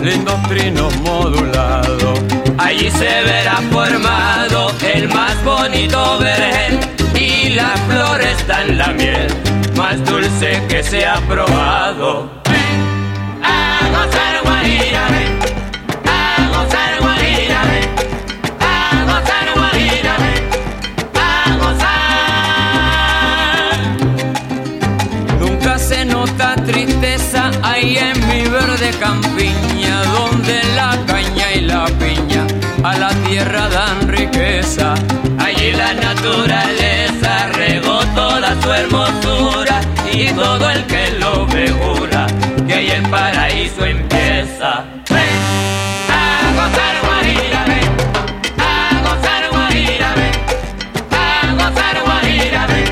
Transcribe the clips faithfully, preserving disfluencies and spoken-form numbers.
lindos trinos modulados. Allí se verá formado el más bonito vergel y la flor está en la miel más dulce que se ha probado. Ven a gozar Guajira, ven a gozar Guajira, ven a gozar Guajira, ven a gozar. Nunca se nota tristeza ahí en mi verde campiña, donde la caña y la piña a la tierra dan riqueza. Allí la naturaleza regó toda su hermosura y todo el que lo ve jura que ahí el paraíso empieza. Ven a gozar Guajira, ven a gozar Guajira, ven a gozar Guajira, ven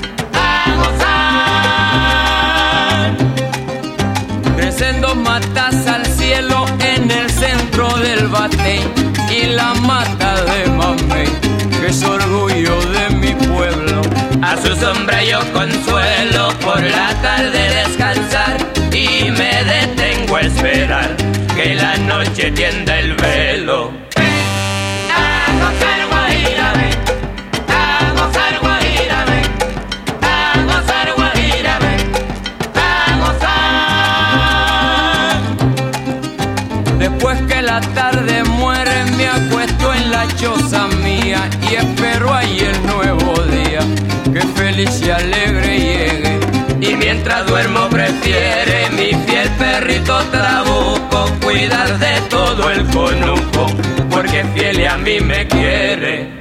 a gozar. Crecen dos matas al cielo en el centro del Batey y la mata de Mamey, que es orgullo de mi pueblo. A su sombra yo consuelo por la tarde descansar y me detengo a esperar que la noche tienda el velo. Ven a gozar Guajira, ven a gozar Guajira, ven a gozar Guajira, ven a gozar. Después que la tarde muere me acuesto en la choza mía y espero ahí el nuevo día que feliz y alegre llegue. Y mientras duermo prefiere mi fiel perrito Trabuco cuidar de todo el conuco, porque fiel y a mí me quiere.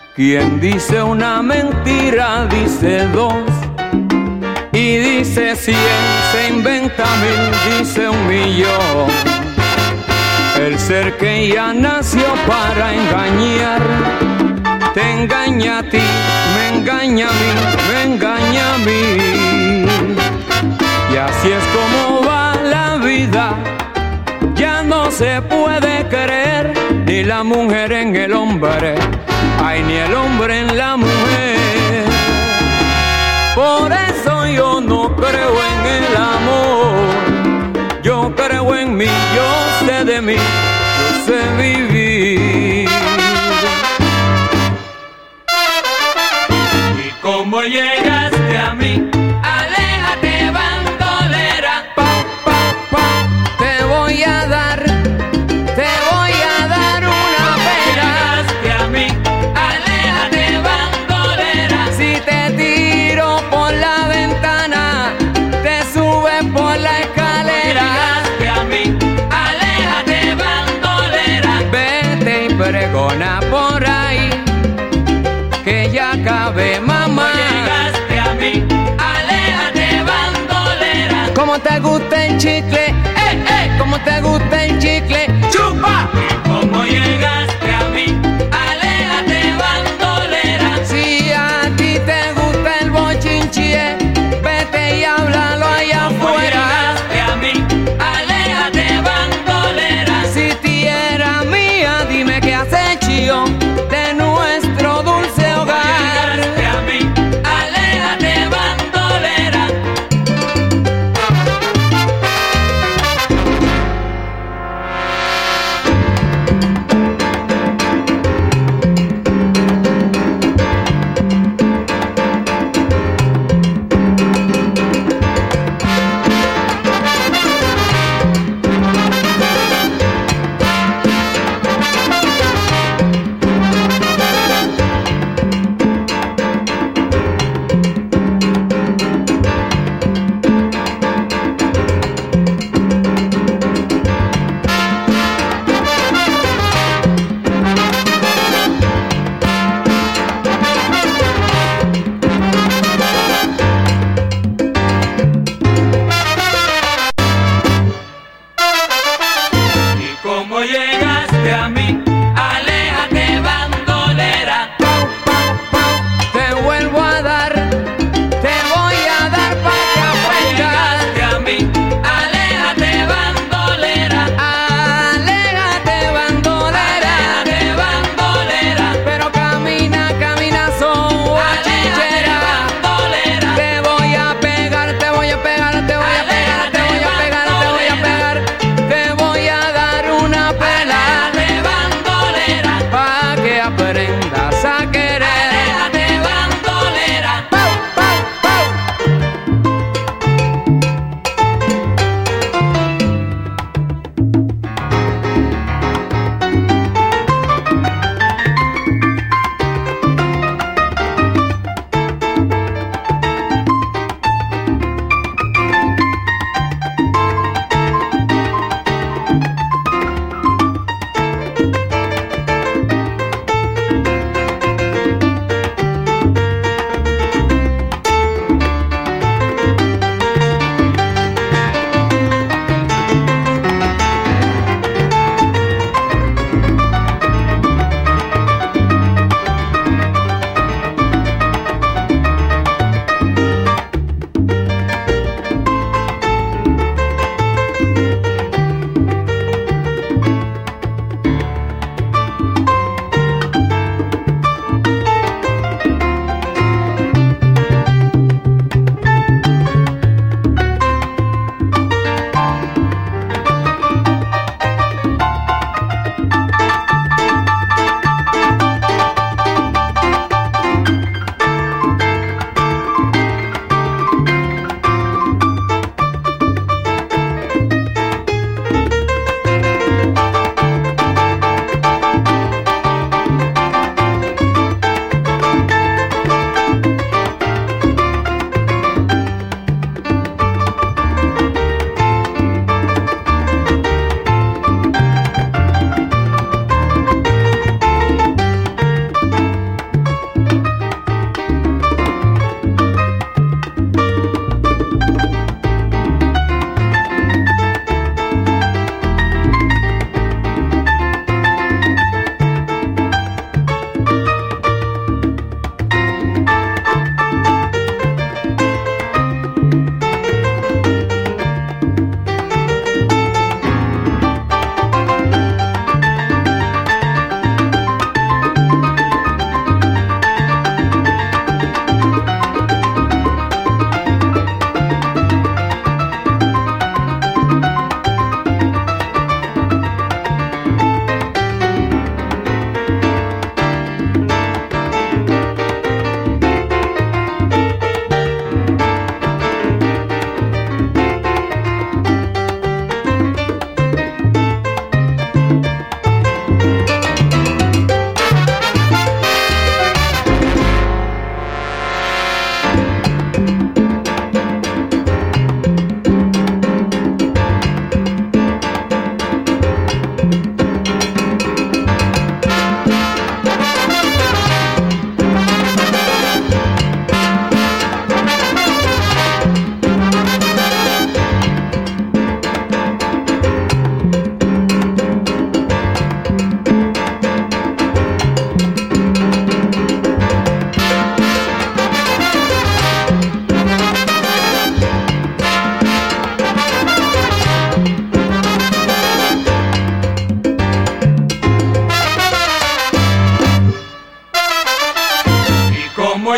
Quien dice una mentira dice dos, y dice cien, se inventa mil, dice un millón. El ser que ya nació para engañar, te engaña a ti, me engaña a mí, me engaña a mí. Y así es como va la vida, ya no se puede creer ni la mujer en el hombre, ay, ni el hombre en la mujer. Por eso yo no creo en el amor, yo creo en mí, yo sé de mí, yo sé vivir. ¿Y cómo llegaste a mí? Aléjate, bandolera. Pa, pa, pa, te voy a dar, te voy a dar una pena. Llegaste a mí, aléjate, bandolera. Si te tiro por la ventana, te subes por la escalera. Llegaste a mí, aléjate, bandolera. Vete y pregona por ahí que ya acabe, mamá. Llegaste a mí, aléjate, bandolera. Como te gusta el chicle, eh, eh, como te gusta el chicle, chupa. ¿Y cómo llegaste a mí? Aléjate, bandolera. Si a ti te gusta el bochinchie, vete y háblalo allá ¿Cómo afuera. llegaste a mí? Aléjate, bandolera. Si tierra mía, dime qué hace chío de nuestro dulce hogar. Llegaste a mí, aléjate, bandolera.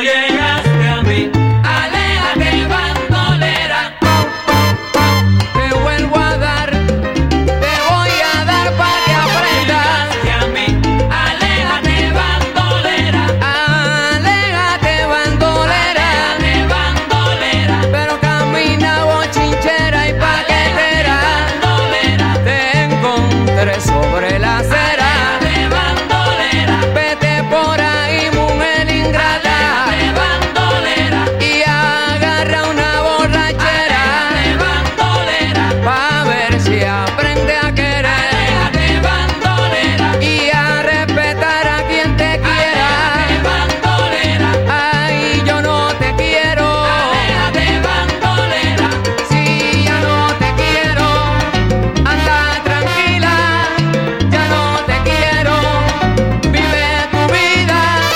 llegaste a mí, aléjate bandolera. Te vuelvo a dar, te voy a dar para que aprendas. Llegaste a mí, aléjate bandolera. Aléjate bandolera, Aléjate bandolera. pero camina bochinchera y paquetera. Bandolera. Te encontré sobre la acera. Aléjate bandolera. Vete por ahí, mujer ingrata, Aléjate bandolera. y agarra una borrachera Aléjate bandolera. pa' ver si aprende a querer Aléjate bandolera. y a respetar a quien te quiera. Aléjate bandolera. Ay, yo no te quiero, Aléjate bandolera. si ya no te quiero, anda tranquila, ya no te quiero, vive tu vida.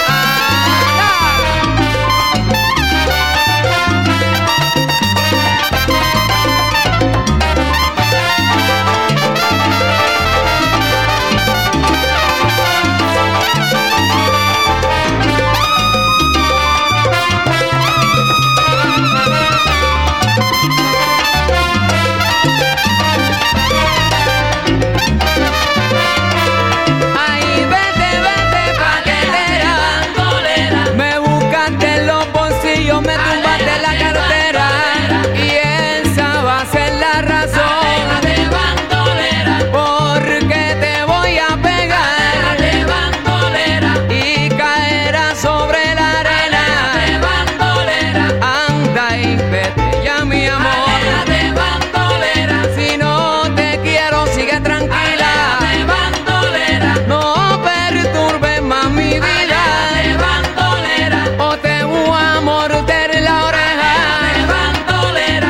Ay, vete, vete, paquetera, Bandolera. me buscaste en los bolsillos, me tumbaste la cartera, y esa va a ser la razón Aléjate bandolera. porque te voy a pegar Aléjate bandolera. y caerás sobre la arena. Aléjate bandolera. Anda y vete ya, mi amor, Aléjate bandolera. si no te quiero, sigue tranquila, Aléjate bandolera. no perturbes más mi vida, Aléjate bandolera. o te voy a morder la oreja. Aléjate bandolera.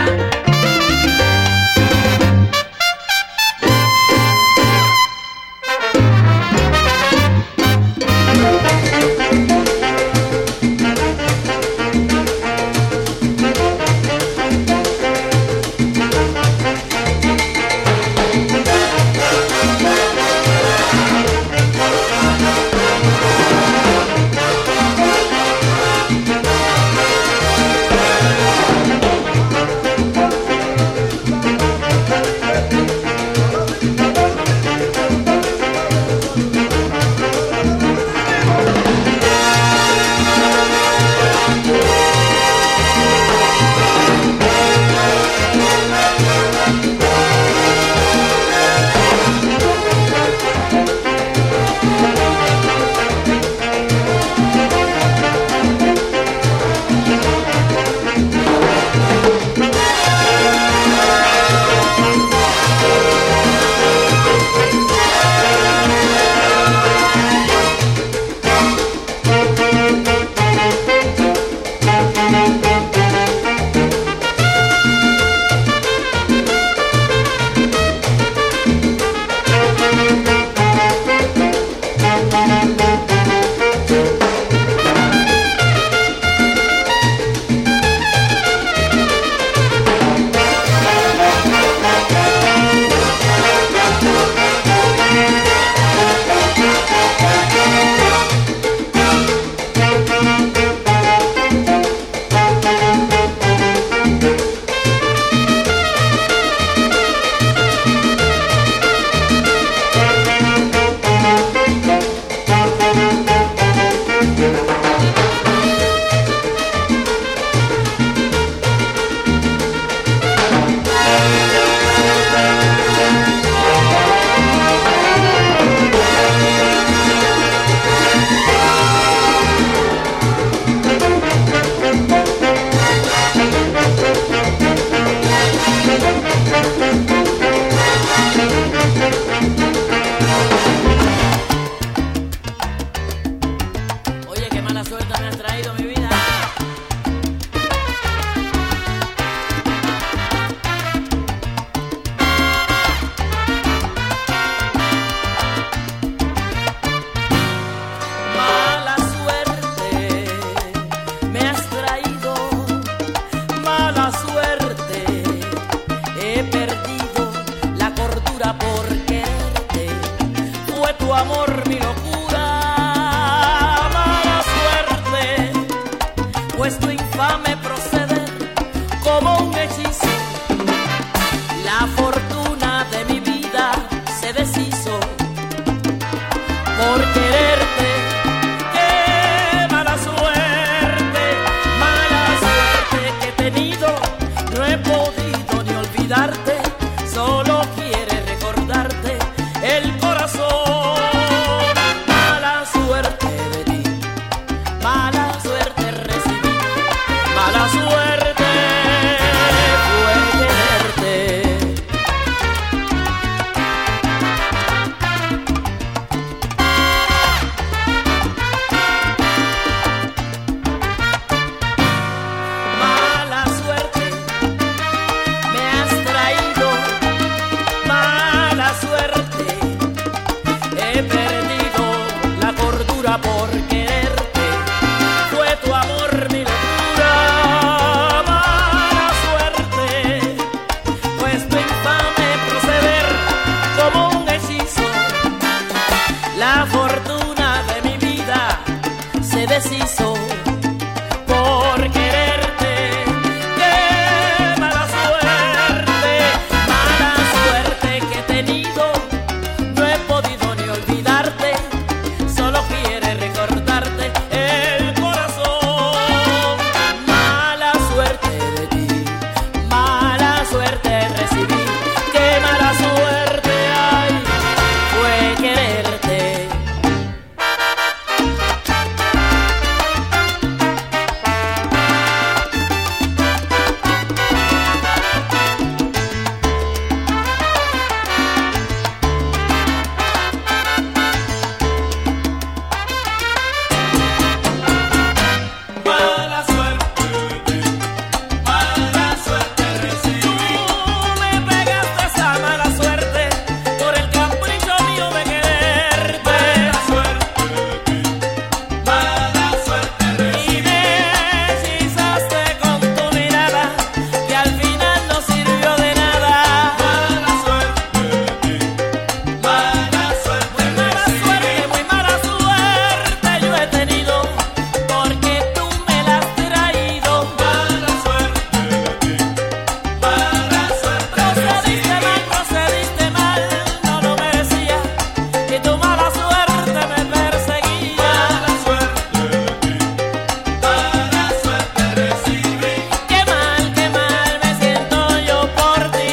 amor mi locura, mala suerte, mala suerte recibí, mala suerte fue quererte. Mala suerte me has traído, mala suerte, he perdido la cordura por quererte, fue tu amor mi locura. Mala suerte, pues tu infame proceder como un hechizo, la fortuna de mi vida se deshizo por quererte. Qué mala suerte, mala suerte que he tenido, no he podido ni olvidarte, solo quiere recordarte el corazón. Mala suerte de ti, mala suerte recibí, qué mala suerte hay, fue quererte. Mala suerte, mala suerte recibí. Tú me pegaste esa mala suerte por el capricho mío de quererte. Mala suerte, mala suerte recibí. Y me hechizaste con tu mirada que al final no sirvió de nada. Mala suerte, mala suerte. Muy mala suerte, muy mala suerte yo he tenido, porque tú me la has traído. Mala suerte, mala suerte. Procediste mal, procediste mal, no lo merecía, y tu mala suerte me perseguía. Mala suerte, mala suerte recibí. Qué mal, qué mal me siento yo por ti.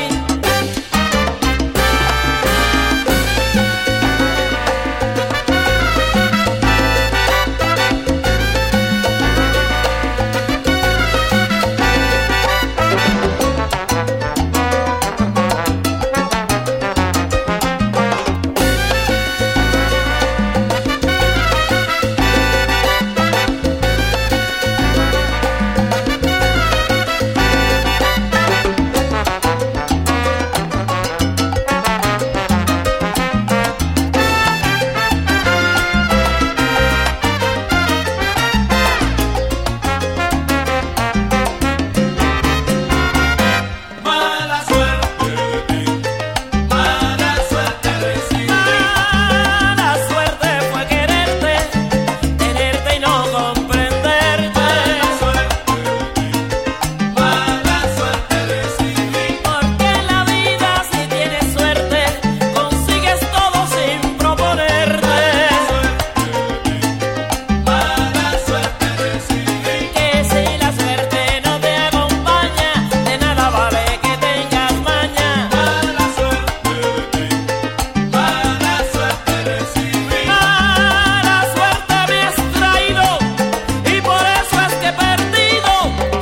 Mala suerte, mala suerte recibí. Mala suerte fue quererte, tenerte y no comprenderte. Mala suerte, mala suerte recibí. Porque en la vida si tienes suerte, consigues todo sin proponerte. Mala suerte recibí. Que si la suerte no te acompaña, de nada vale que tengas maña. Mala suerte, mala suerte recibí. Mala suerte me has traído, y por eso es que he perdido.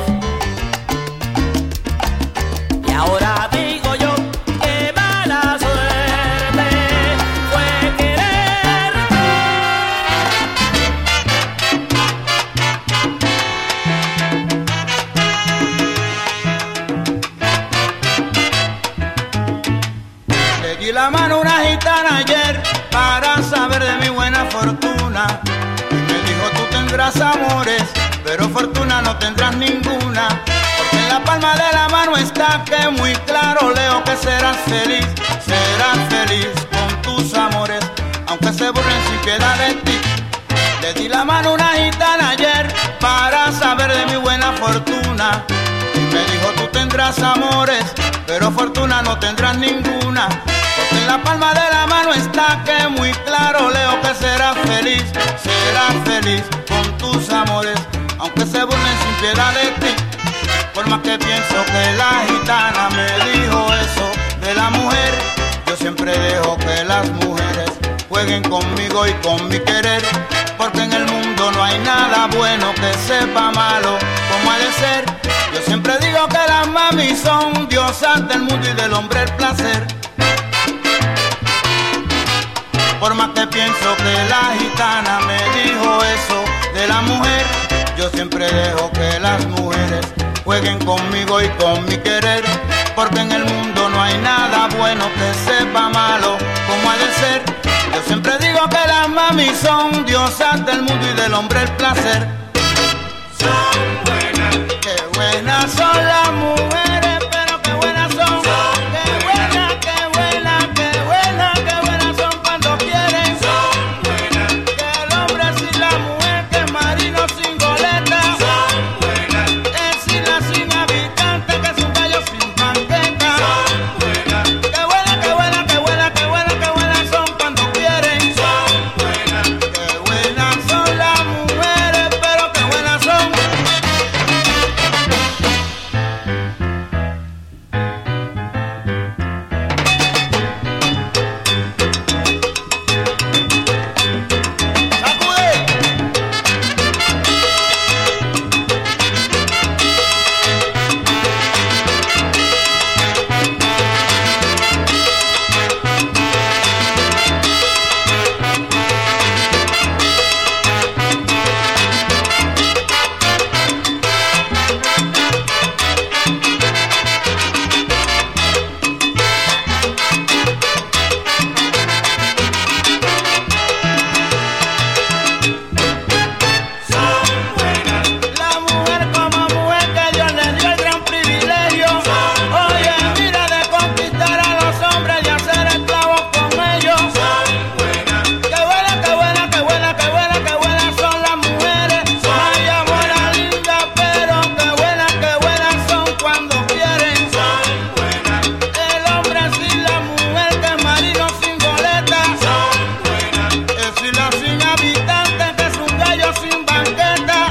Y ahora digo yo que mala suerte fue quererte. Le di la mano a una gitana ayer para saber de mi buena fortuna. Y me dijo tú tendrás amores, pero fortuna no tendrás ninguna. Porque en la palma de la mano está que muy claro leo que serás feliz, serás feliz con tus amores, aunque se burlen sin piedad de ti. Le di la mano a una gitana ayer para saber de mi buena fortuna. Y me dijo tú tendrás amores, pero fortuna no tendrás ninguna. Porque en la palma de la mano está que muy claro leo que serás feliz, serás feliz con tus amores, aunque se burlen sin piedad de ti. Por más que pienso que la gitana me dijo eso de la mujer, yo siempre dejo que las mujeres jueguen conmigo y con mi querer, porque en el mundo no hay nada bueno que sepa malo como ha de ser. Yo siempre digo que las mami son diosas del mundo y del hombre el placer. Por más que pienso que la gitana me dijo eso de la mujer, yo siempre dejo que las mujeres jueguen conmigo y con mi querer, porque en el mundo no hay nada bueno que sepa malo como ha de ser. Yo siempre digo que las mami son diosas del mundo y del hombre el placer. Son buenas, Qué buenas son las mujeres, pero qué buenas son. Qué buenas, qué buenas, qué buenas, qué buenas son cuando quieren. son buenas, Que el hombre sin la mujer, que es marino sin goleta, son buenas, es sin la sin habitante, que es un gallo sin banqueta. son buenas, Qué buena, qué buena, qué buena, qué buena, qué buenas son cuando quieren. son buenas. Qué buenas son las mujeres, pero qué buenas son. ¡Sacude! Son buenas, La mujer como mujer que Dios le dio el gran privilegio. Oye, mira, de conquistar a los hombres y hacer esclavos con ellos. son buenas, Qué buena, qué buena, qué buena, qué buena, qué buenas son las mujeres. Ay, amor, linda, pero qué buenas, qué buenas son cuando quieren. son buenas, El hombre sin la mujer, que es marino sin goleta, son buenas. es sin la sin habitante, que es un gallo sin banqueta.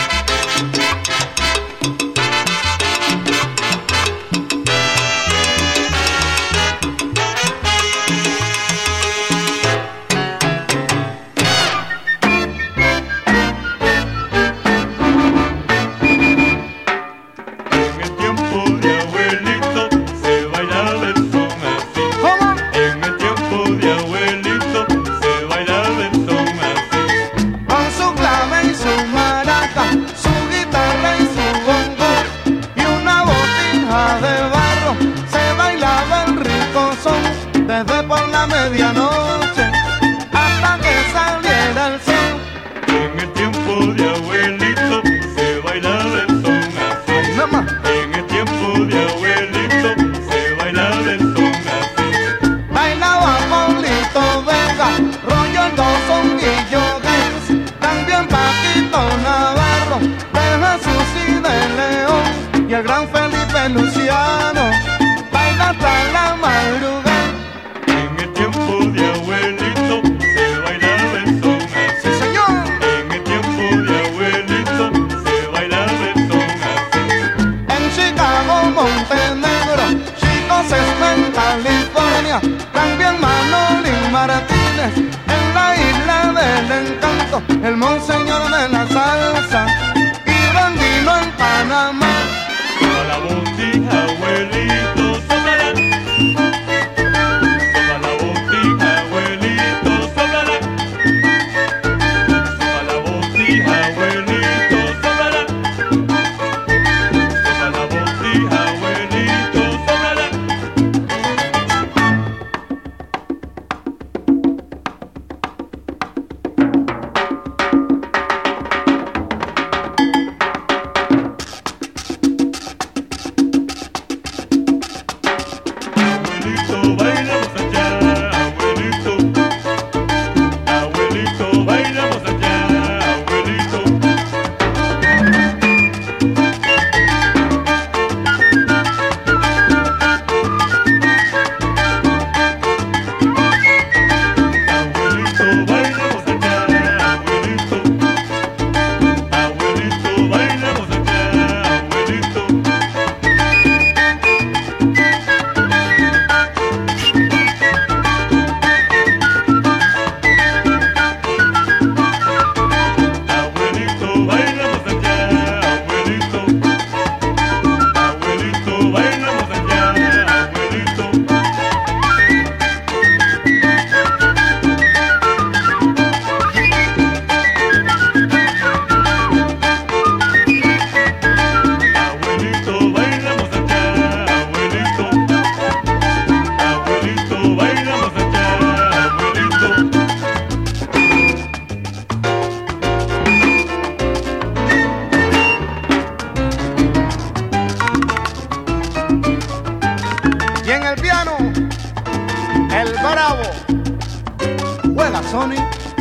En el tiempo de abuelito se bailaba el son así. ¿Cómo? En el tiempo de abuelito se bailaba el son así. Con su clave y su maraca, su guitarra y su bongo y una botija de barro, se bailaba el rico son desde por la medianoche hasta que saliera el sol. En el tiempo de abuelito se bailaba el son así. Nada más. En el tiempo de abuelito se bailaba el son así. Bailaba Paulito Vega, Rolando Son y Yogues, también Paquito Navarro, de Jesús y de León, y el gran Felipe Luciano, baila hasta la madrugada. En el tiempo de abuelito se bailaba el son así. Sí, señor. En el tiempo de abuelito se bailaba el son así. En Chicago, Montenegro, Chico Sesma en California, también Manolín Martínez, en la isla del encanto, el monseñor de la salsa, y Randino en Panamá. A la botija abuelito Sony.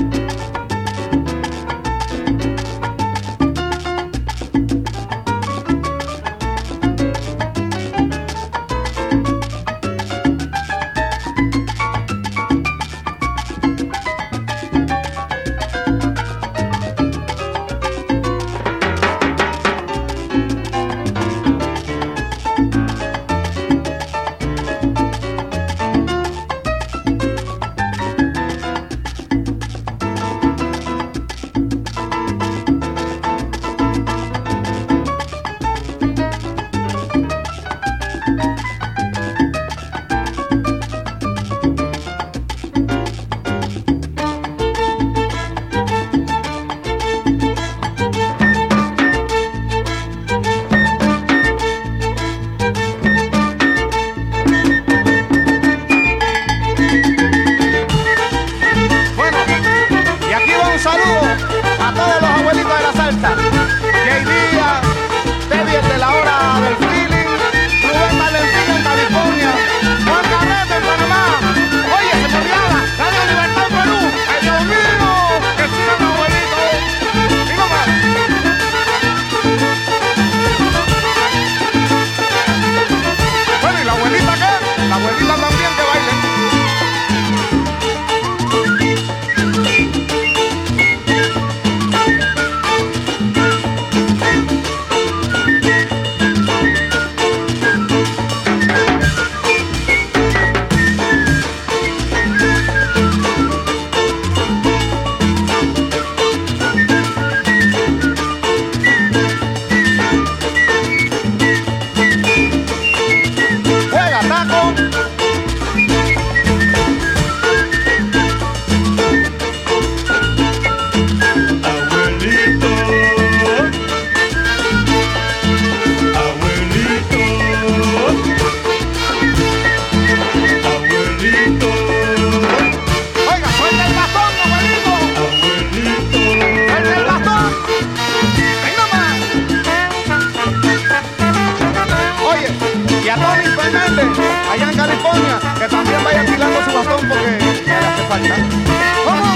Allá en California, que también vaya tirando su bastón porque le hace falta. ¡Vamos!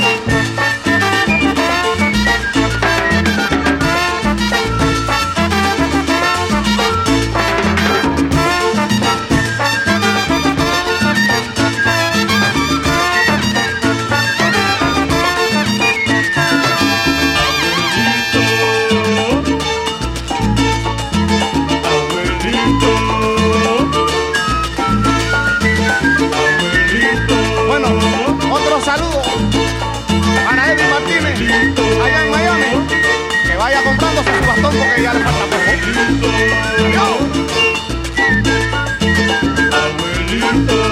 Saludos para Eddie Martínez allá en Miami, que vaya comprándose su bastón porque ya le falta poco. Abuelito.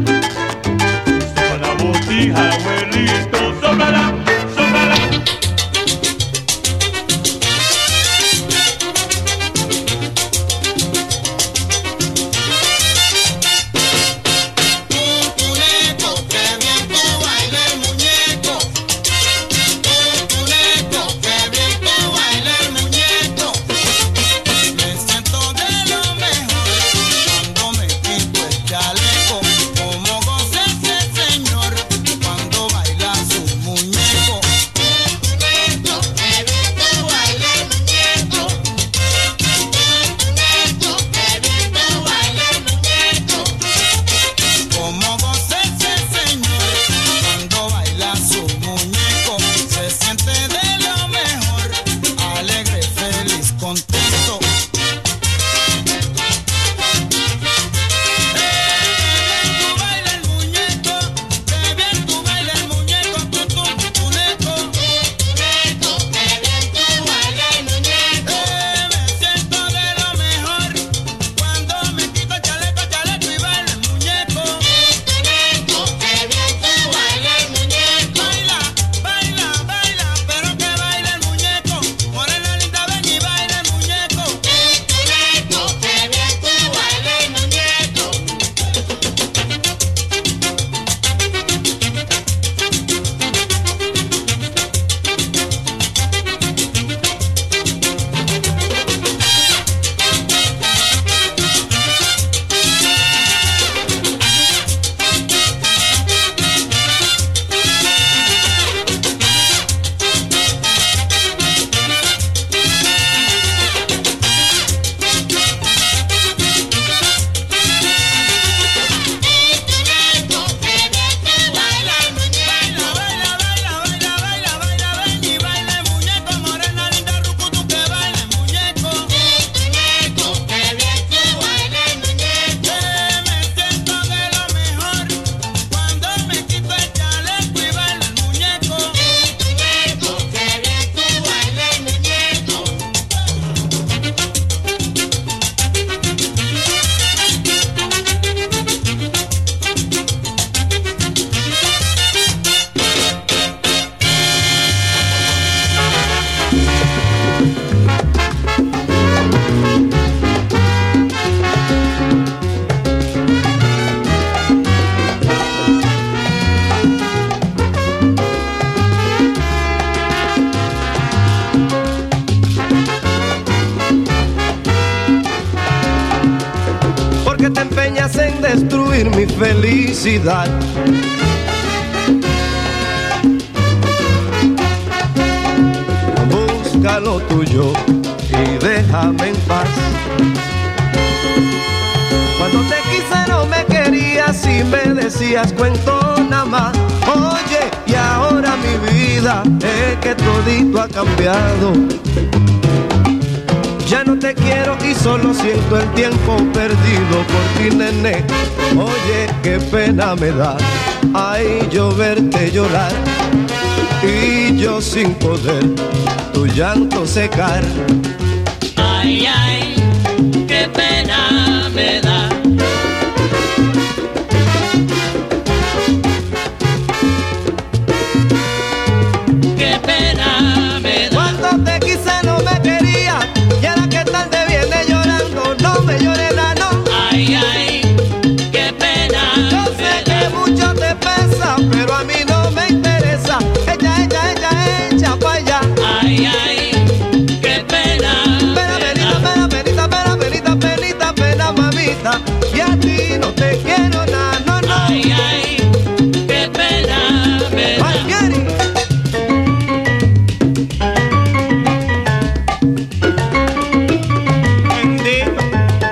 Abuelito, sóplala, sóplala. destruir mi felicidad. Busca lo tuyo y déjame en paz. Cuando te quise no me querías y me decías cuento nada más. Oye, y ahora mi vida es que todito ha cambiado. Ya no te quiero y solo siento el tiempo perdido por ti, nene. Oye, qué pena me da, ay, yo verte llorar y yo sin poder tu llanto secar. Ay, ay, qué pena me da. Qué pena me da. Cuando te quise no me quería y ahora que tarde viene llorando, no me llores la no. Ay, ay, qué pena Yo me sé da. que mucho te pesa, pero a mí no me interesa. Echa, echa, echa, echa pa' allá. Ay, ay, qué pena Pena, me penita, da. pena, penita, pena, penita, penita, pena, mamita. Y a ti no te quiero nada, no, no. Ay, ay, qué pena me da. Ay, Gary. Bendito.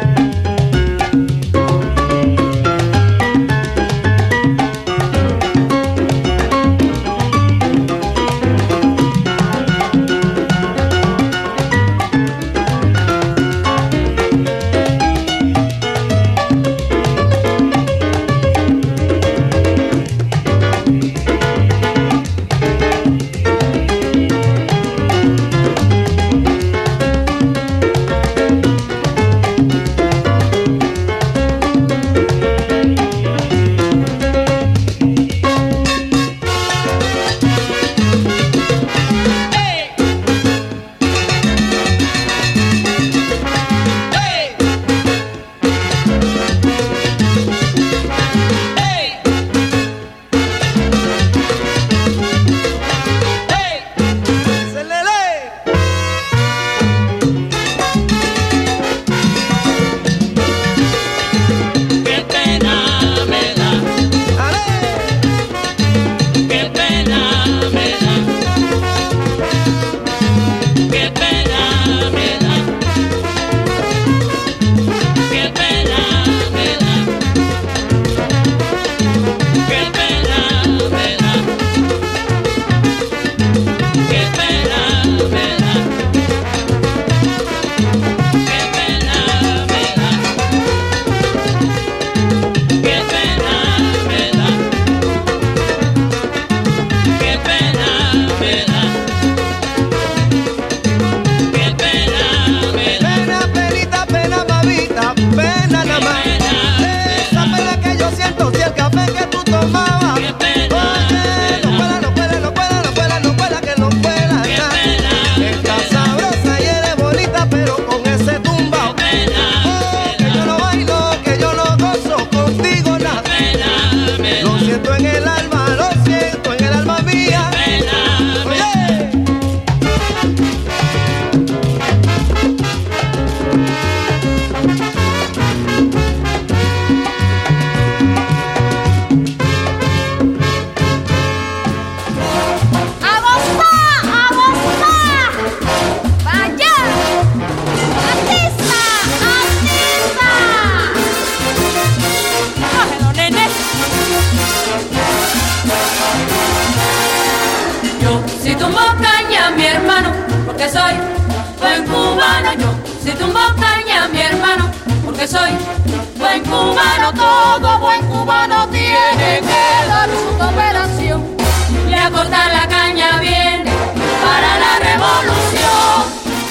Qué pena me da. Qué pena me da. Qué pena me da. Qué pena me da. Qué pena me da. Qué pena me da. Qué pena me da. Qué pena me da. Qué pena me da. Qué pena me da. Pena, penita, pena, mamita, pena nada más. Esa pena que yo siento si el café que tú tomabas. Qué pena Oye, no cuela, no cuela, no cuela, no cuela, no cuela, que no cuela Qué nada. pena Estás sabrosa y eres bonita, pero con ese tumbao. Qué pena Oh, que yo no bailo, que yo no gozo contigo nada. pena me Lo da. siento en el alma, lo siento en el alma mía. Pena me da. Oye. ¡A gozar! ¡A gozar! ¡Vaya! ¡Atiza! ¡Atiza! ¡Cógelo, nene! Yo si tumbo caña mi hermano, porque soy buen cubano. Yo si tumbo caña mi hermano, porque soy buen cubano. Todo buen cubano tiene que dar su cooperación y a cortar la caña viene para la revolución.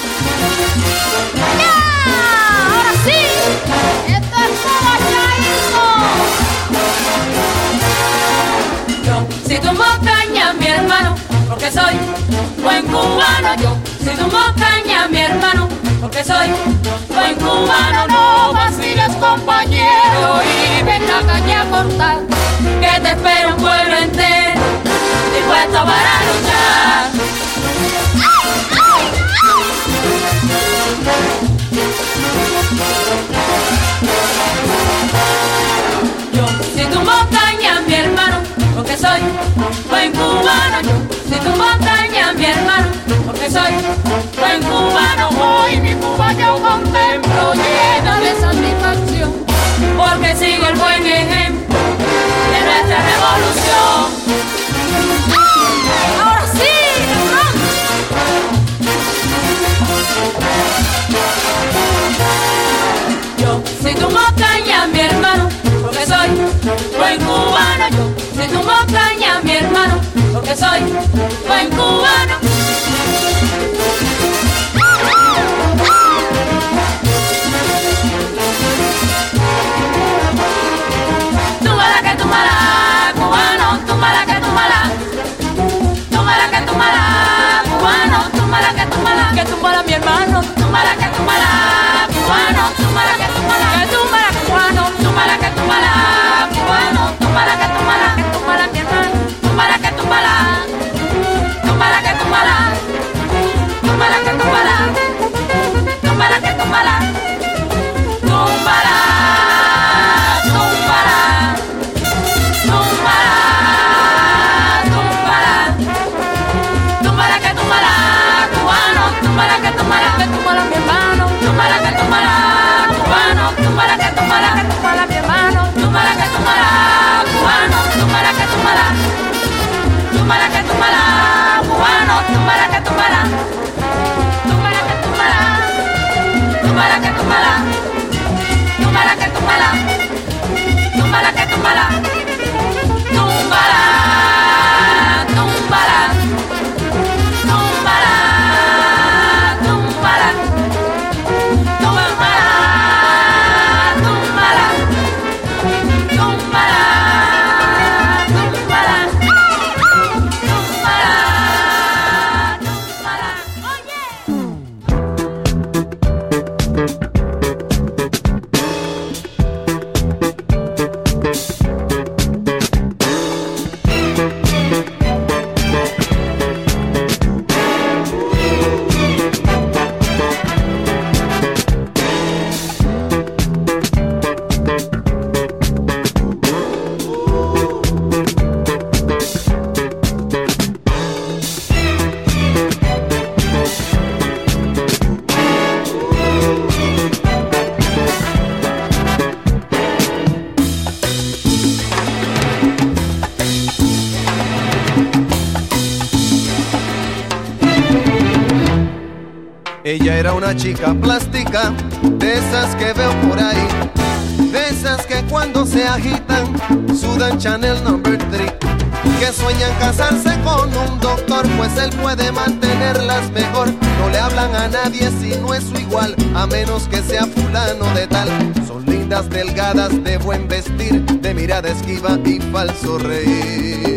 ¡Ya! ¡Ahora sí! ¡Esto es todo chaíto! Yo si tumbo caña mi hermano, porque soy buen cubano. Yo si tumbo caña mi hermano, porque soy buen cubano. No vaciles, compañero, y ven la caña a cortar, que te espera un pueblo entero dispuesto para luchar. ¡Ay, ay, ay! cubano yo, si tú me extrañas mi hermano, porque soy buen cubano. Hoy mi Cuba yo contemplo llena de satisfacción, porque sigue el buen ejemplo de nuestra revolución. Ahora sí, yo, si tú me extrañas mi hermano, porque soy buen cubano. Yo, si tú me extrañas mi hermano, porque soy buen cubano. Túmala que túmala, cubano, túmala que túmala. Túmala que túmala, cubano, túmala que túmala. Que túmala mi hermano, túmala que túmala, cubano, túmala que túmala. Que túmala cubano, túmala que túmala, cubano, túmala que túmala. Que túmala mi hermano, túmala que túmala. Túmala que túmala, túmala que túmala. Túmala que túmala. Túmbala, túmbala, túmbala, túmbala. Túmbala que túmbala, cubano, túmbala que túmbala. Que túmbala mi hermano, túmbala que túmbala, cubano, túmbala que túmbala. Que túmbala mi hermano, túmbala que túmbala, cubano, túmbala que túmbala. Túmbala que túmbala, cubano, túmbala que túmbala. Túmbala que túmbala, túmbala que túmbala. Túmbala que túmbala, túmbala que túmbala. Túmbala, túmbala, túmbala, túmbala, túmbala, túmbala, túmbala, túmbala, túmbala, túmbala. Ella era una chica plástica, de esas que veo por ahí, de esas que cuando se agitan sudan Chanel number three, que sueñan casarse con un doctor, pues él puede mantenerlas mejor. No le hablan a nadie si no es su igual, a menos que sea fulano de tal. Son lindas, delgadas, de buen vestir, de mirada esquiva y falso reír.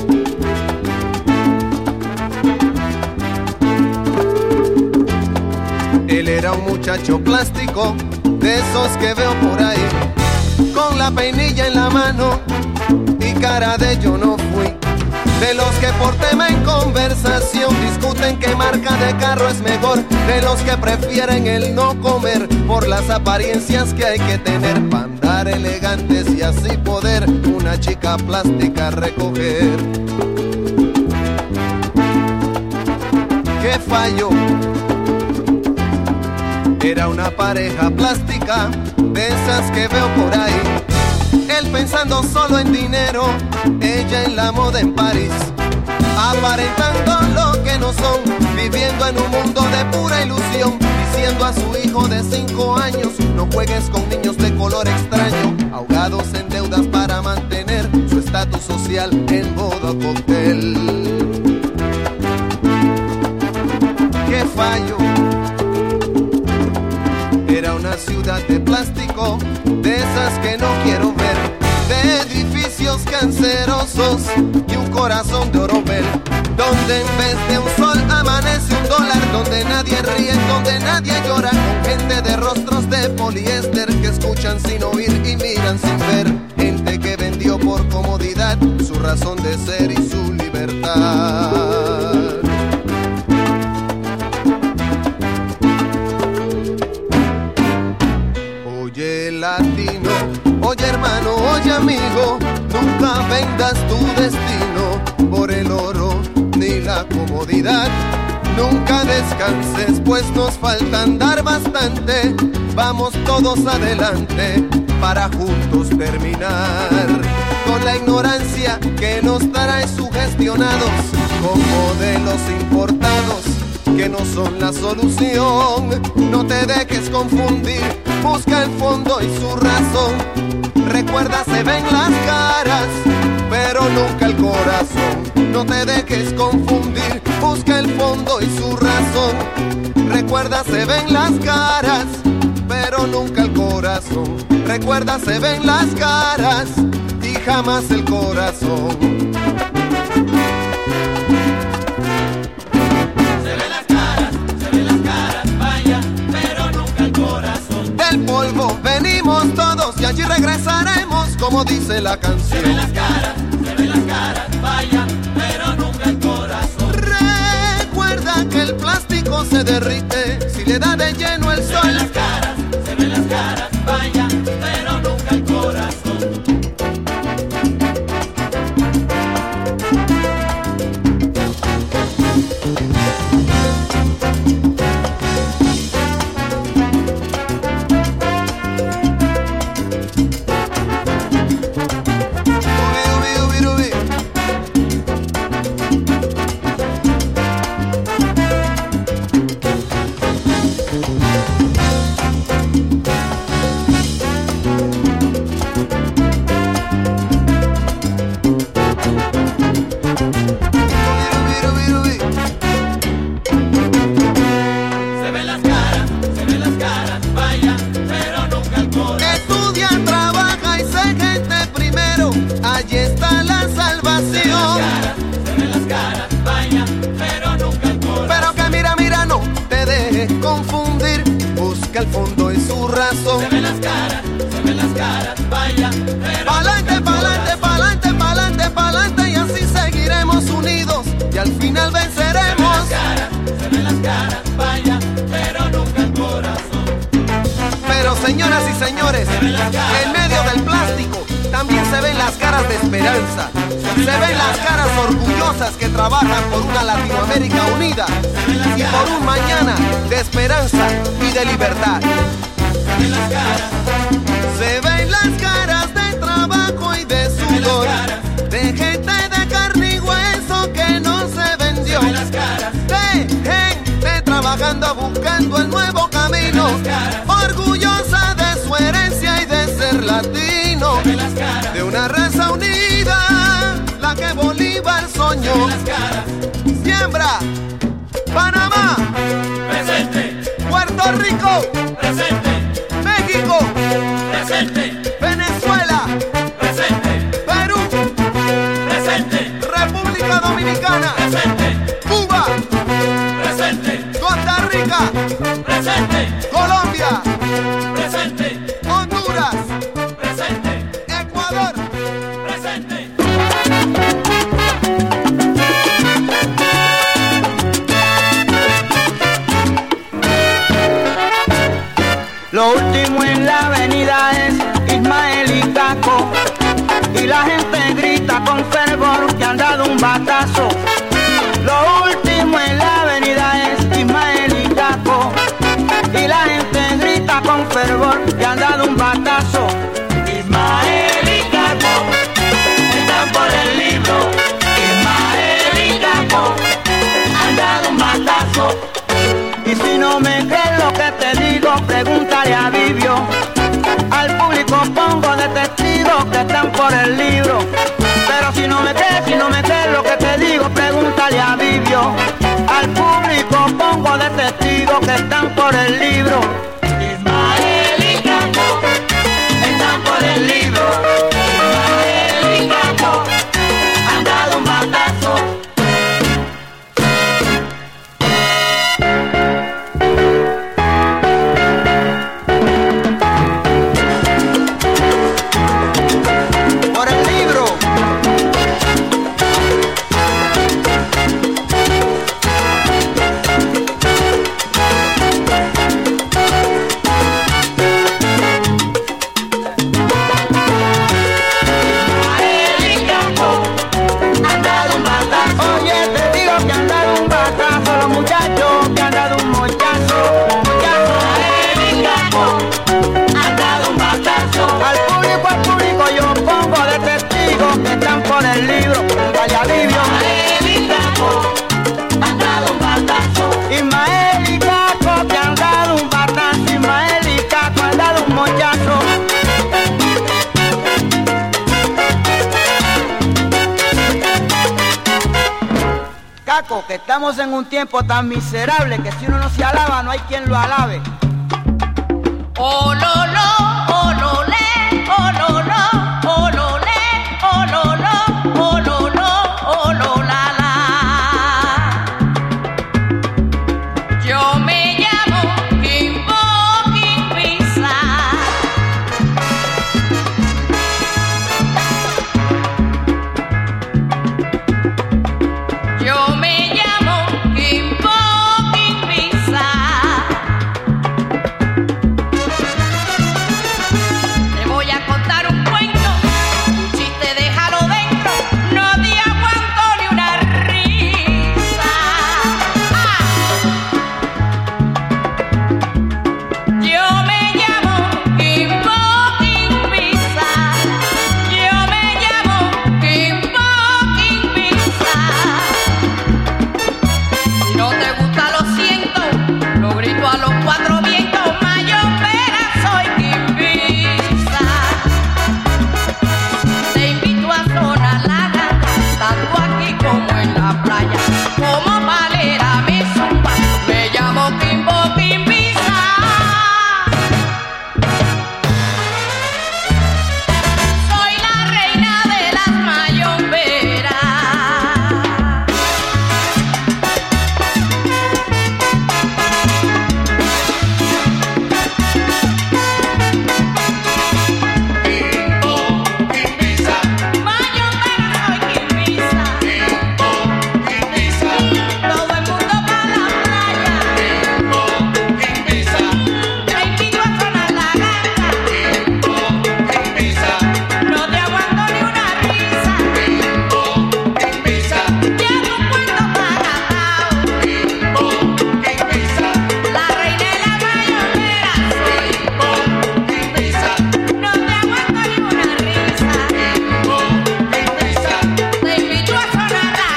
Él era un muchacho plástico, de esos que veo por ahí, con la peinilla en la mano y cara de yo no fui. De los que por tema en conversación discuten qué marca de carro es mejor. De los que prefieren el no comer por las apariencias que hay que tener para andar elegantes y así poder una chica plástica recoger. ¿Qué falló? Era una pareja plástica, de esas que veo por ahí. Él pensando solo en dinero, ella en la moda en París. Aparentando lo que no son, viviendo en un mundo de pura ilusión. Diciendo a su hijo de cinco años, no juegues con niños de color extraño. Ahogados en deudas para mantener su estatus social en modo cóctel. ¿Qué fallo? Era una ciudad de plástico, de esas que no quiero ver, de edificios cancerosos y un corazón de oropel, donde en vez de un sol amanece un dólar, donde nadie ríe, donde nadie llora, con gente de rostros de poliéster que escuchan sin oír y miran sin ver, gente que vendió por comodidad su razón de ser y su libertad. Oye latino, oye hermano, oye amigo, nunca vendas tu destino por el oro la comodidad. Nunca descanses, pues nos falta andar bastante. Vamos todos adelante para juntos terminar con la ignorancia que nos trae sugestionados con modelos importados que no son la solución. No te dejes confundir, busca el fondo y su razón. Recuerda, se ven las caras, pero nunca el corazón. No te dejes confundir, busca el fondo y su razón. Recuerda, se ven las caras, pero nunca el corazón. Recuerda, se ven las caras y jamás el corazón. Se ven las caras, se ven las caras, vaya, pero nunca el corazón. Del polvo venimos todos y allí regresaremos, como dice la canción. Se ven las caras, se ven las caras, vaya, pero nunca el corazón. Recuerda que el plástico se derrite si le da de lleno el sol. Se ven las caras, se ven las caras, vaya, pero nunca el corazón. El fondo y su razón. Se ven las caras, se ven las caras, vaya, pero pa'lante, pa'lante, pa'lante, pa'lante, pa'lante, y así seguiremos unidos y al final venceremos. Se ven las caras, se ven las caras, vaya, pero nunca el corazón. Pero señoras y señores, en medio del plástico también se ven las caras de esperanza. Se ven las caras orgullosas que trabajan por una Latinoamérica unida y por un mañana de esperanza y de libertad. Se ven las caras de trabajo y de sudor, de gente de carne y hueso que no se vendió, de gente trabajando buscando el nuevo camino, orgullosa de su herencia y de ser latino, de una raza unida, la que Bolívar soñó. Siembra, Panamá, presente, Puerto Rico, presente, México, presente, Venezuela, presente, Perú, presente, República Dominicana, presente, Cuba, presente, Costa Rica, presente, Colombia, presente, Honduras, presente, Ecuador, presente. Lo último en la avenida es Ismael y Caco, y la gente grita con fervor que han dado un batazo. Lo último en la avenida es Ismael y Caco, y la gente grita con fervor que han dado un batazo. Ismael y Caco están por el libro. Ismael y Caco han dado un batazo. Y si no me crees lo que te digo, pregúntale a Vivio. Al público pongo de testigos que están por el libro. Pero si no me crees, si no me crees lo que te digo, pregúntale a Vivio. Al público pongo de testigos que están por el libro. Ismael y Caco están por el libro. Ismael y Caco han dado un batazo. Caco, que estamos en un tiempo tan miserable que si uno no se alaba no hay quien lo alabe. Oh, lo, lo, oh, lo, le, oh, lo, lo, oh, lo, le, oh, lo, lo, oh, lo, lo, oh, lo, la, la. Yo me llamo Kimbo Kimpisa. Yo me llamo Kimbo Kimpisa. Te voy a contar un cuento, un chiste, déjalo dentro, no te aguanto ni una risa. Ah. Yo me llamo Kimbo Kimpisa. Yo me llamo Kimbo Kimpisa. Si no te gusta, lo siento, lo grito a los cuatro vientos, mayopera soy Kimpisa. Te invito a sonar la gana, tanto aquí como en la playa, como palera mi zumba, me llamo Kimbo Kimpisa. Soy la reina de las mayomberas. Mayombera soy Kimpisa. Todo el mundo pa' la playa. Te invito a sonar la gata. No te aguanto ni una risa. Ya tu cuento está gastado. La reina de la mayombera soy. No te aguanto ni una risa. Te invito a sonar la gata.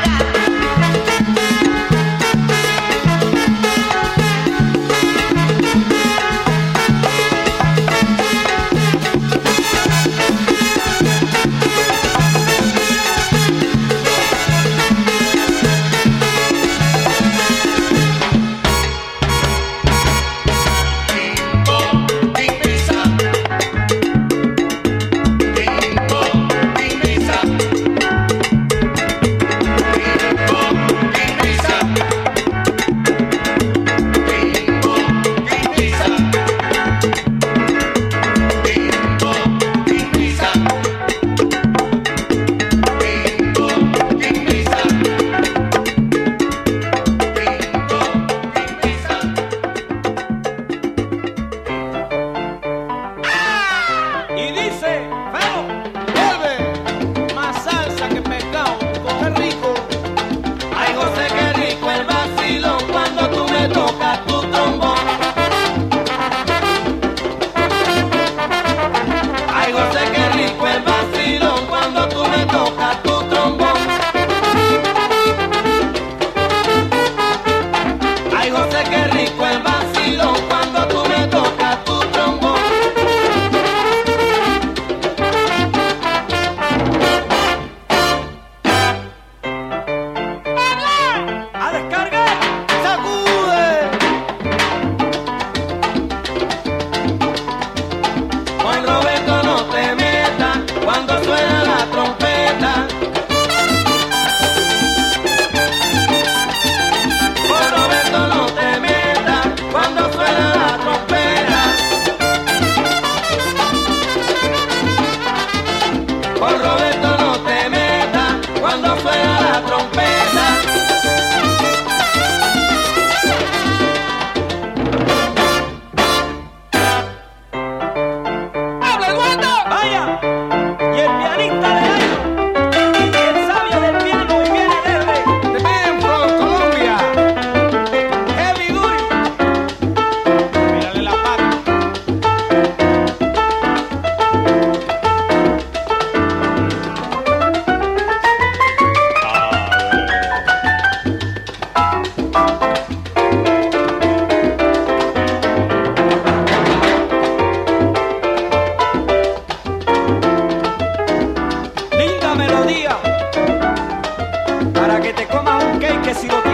Y dice, feo, vuelve, más salsa que pescado, coge rico. Ay, José, qué rico el vacilo cuando tú me tocas tu trombón. Ay, José, qué rico el vacilo cuando tú me tocas tu trombón. Ay, José, qué rico el vacilo cuando tú me tocas tu trombón. A descargar, sacude. Con Roberto no te metas cuando suena la trompeta. Con Roberto no te metas cuando suena la trompeta. Con Roberto no te metas cuando suena la trompeta. ¡Habla el guato! ¡Vaya! Y el pianista de año, el sabio del piano y viene desde The Man from Colombia, Heavy Duty. Mírale la pata. Linda melodía para que te comas un aquel que si lo